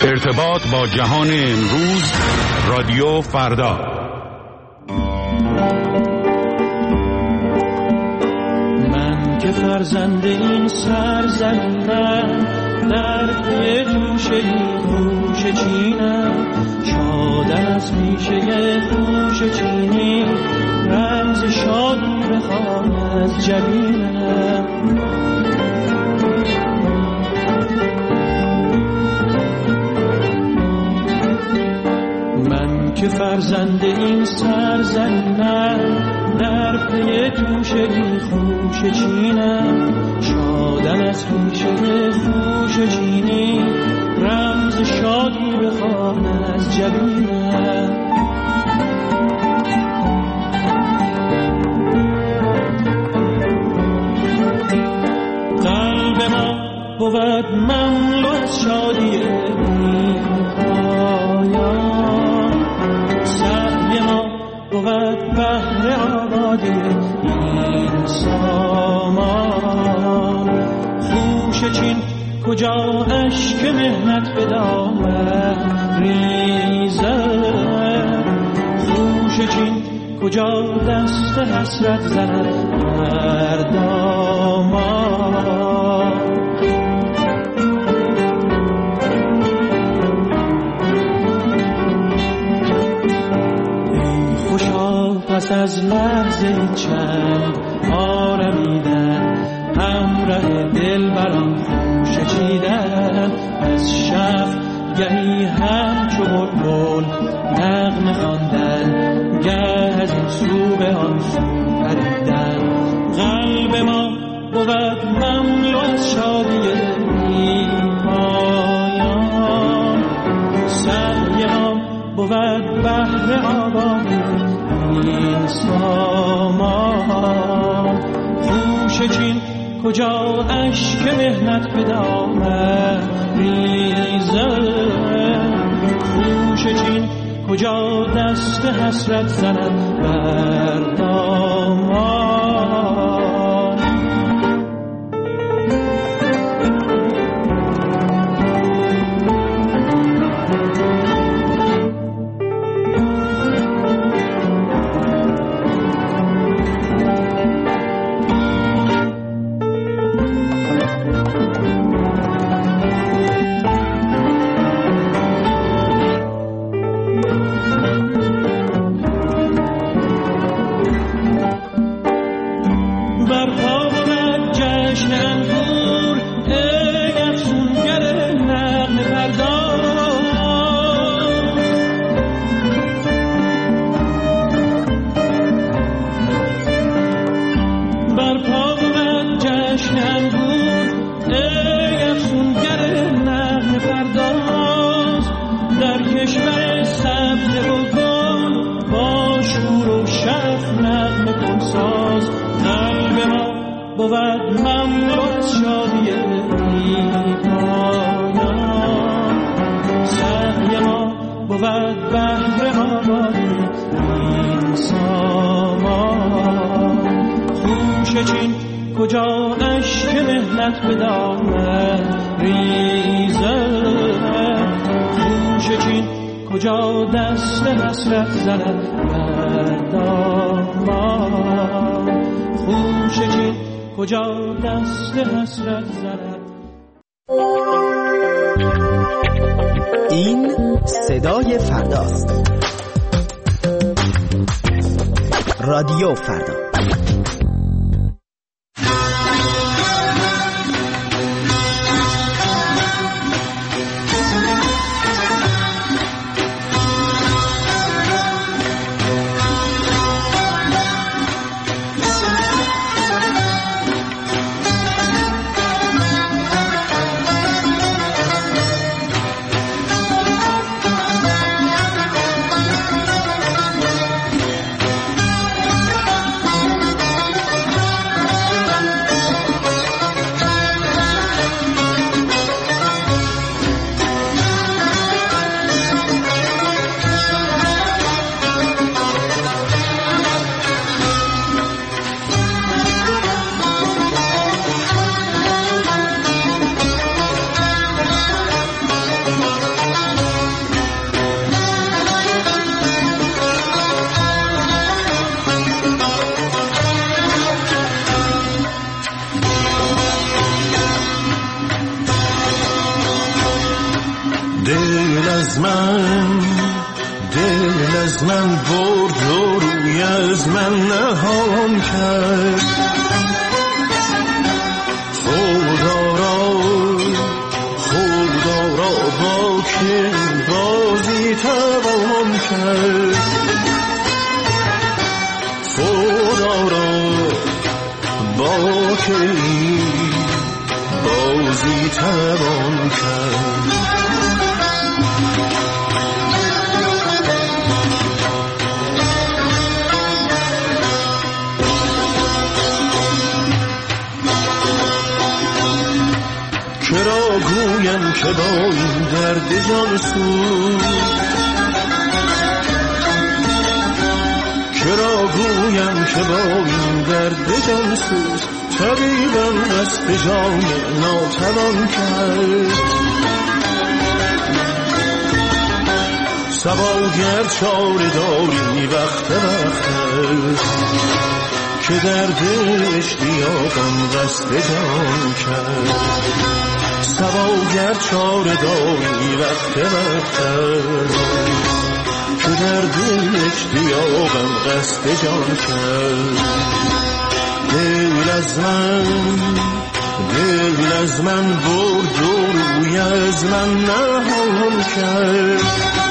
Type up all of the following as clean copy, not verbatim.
ارتباط با جهان امروز، رادیو فردا. من که فرزند این سرزمینم، در پی جوشه خوش چینم، شاد از میشه خوش چینی، رمز شادی بخوان از جبینم. من که فرزند این سرزمینم، در پی جوشه خوش چینم، شادم از خوشه خوش چینی، رمز شادی بخوان از جبینم. قلب ما بود مملو از شادی این پایان، سعی ما بود بهر آبادی این سامان. خوش چین کجا اشک مهنت به دامن ریزد، خوش چین کجا دست حسرت زند بر دامان. ای خوشا پس از لحظه چند آرمیدن، همراه دل برام خوش چیدن، از شب گهی همچو بلبل نغمه خواندن، گه از این سو به آن سو پریدن. قلب ما بود مملو از شادی این پایان، سعی ما بود بهر آبادی این سامان. خوش چین کجا اشک مهنت به دامن ریزد، خوش چین کجا دست حسرت زند بر دامان. این صدای فرداست. رادیو فردا. دل از من برد و روی از من نهان کرد. خدا را با که بازی توان کرد. خدا را با که بازی توان کرد. چرا گویم که با این درد جان سوز، چرا گویم که با این درد جان سوز، طبیبم دست جان ناتوان کرد. صبا گر چاره داری وقت که درد اشتیاقم قصد جان کرد. صبا گر چاره داری وقت که درد اشتیاقم قصد جان کرد. دل از من برد و روی از من نهان کرد.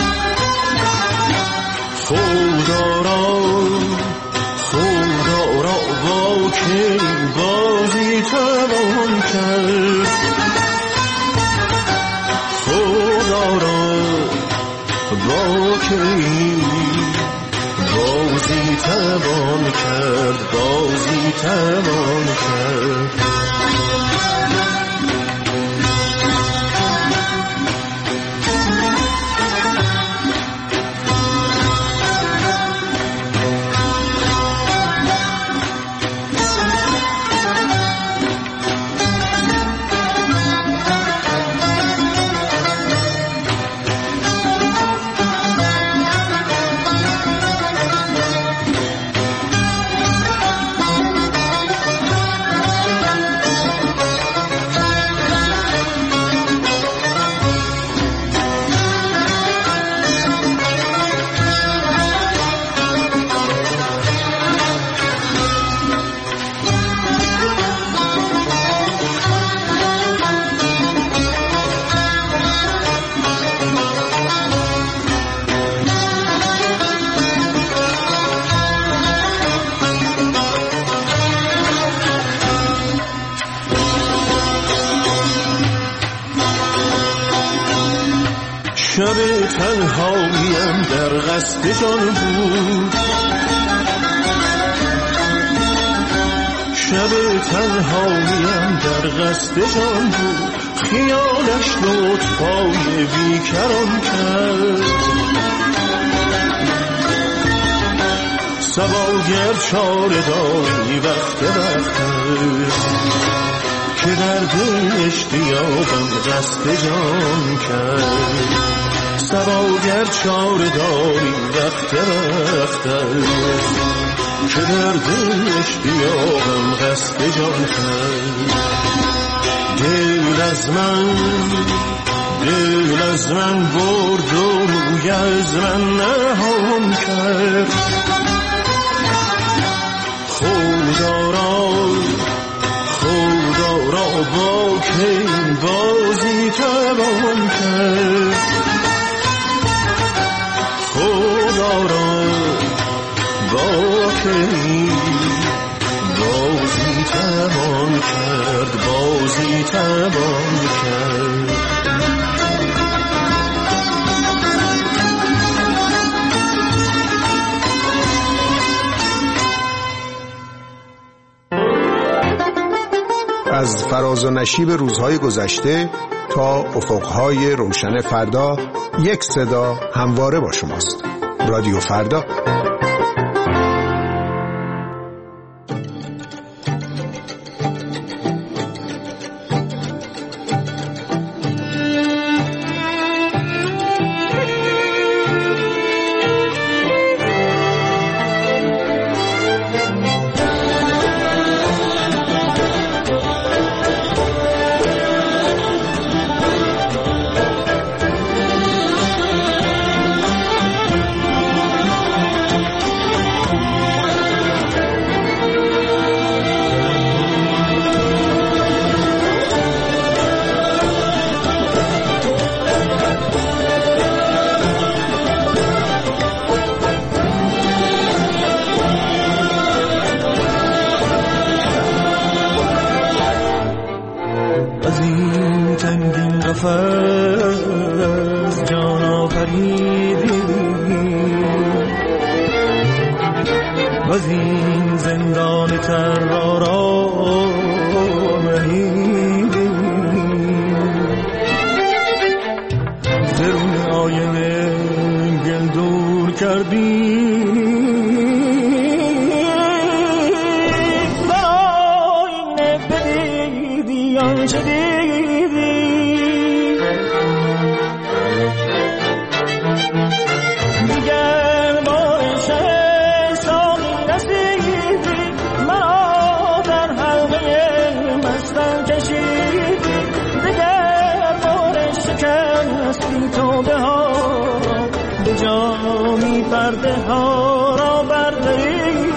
خدا را با که بازی توان کرد. خدا را با که بازی توان کرد، بازی توان کرد. شب تنهاییم در قصد جان بود، شب تنهاییم در قصد جان بود. خیالش لطفای بیکران کرد. صبا گر چاره داری وقت که درد اشتیاقم قصد جان کرد. صبا گر چاره داری وقت که درد اشتیاقم قصد جان کرد. دل از من برد و روی از من نهان کرد. خدا را با که بازی توان کرد. خدا را با که بازی توان کرد، بازی توان کرد. از فراز و نشیب روزهای گذشته تا افقهای روشن فردا، یک صدا همواره با شماست. رادیو فردا. از جان آفریدی و از این زندان ترار رهیدی زرون آینه گل دور کردی و آینه بدیدی آنچه دیدی دیگر بارش سامی رسیدی مرا در حلقه مستم کشیدی دیگر بارش شکستی تو به ها به جامی پرده ها را بردریدی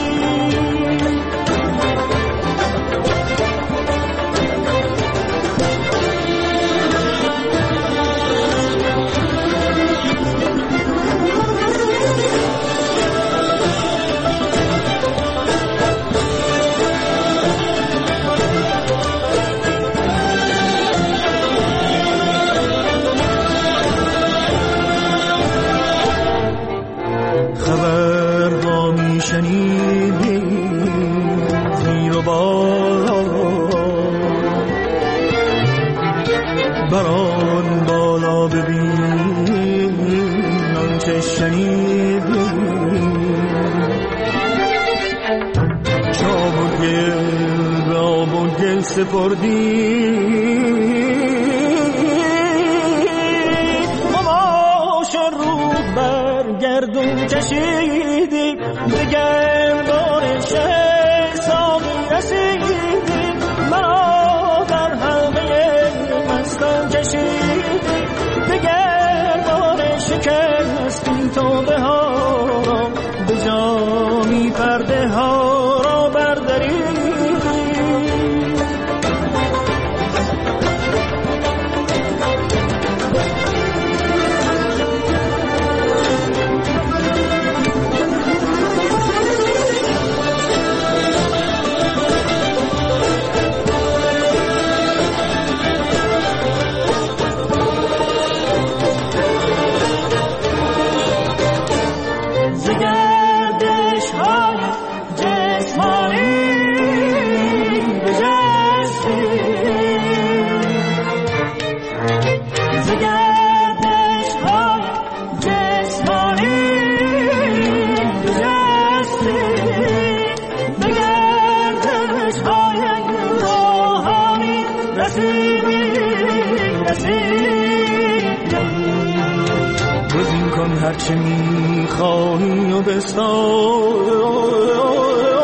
خبر با می شنیدی زیر و بالا بران بالا ببین آنچه شنیدی شام و گل به آب و گل سپردی گردون کشیدی دیگر بارش سامی رسیدی مرا در حلقه مستم کشیدی دیگر بارش شکستی تو به ها به جامی پرده ها را بردریدی هرچه میخواهی و بستان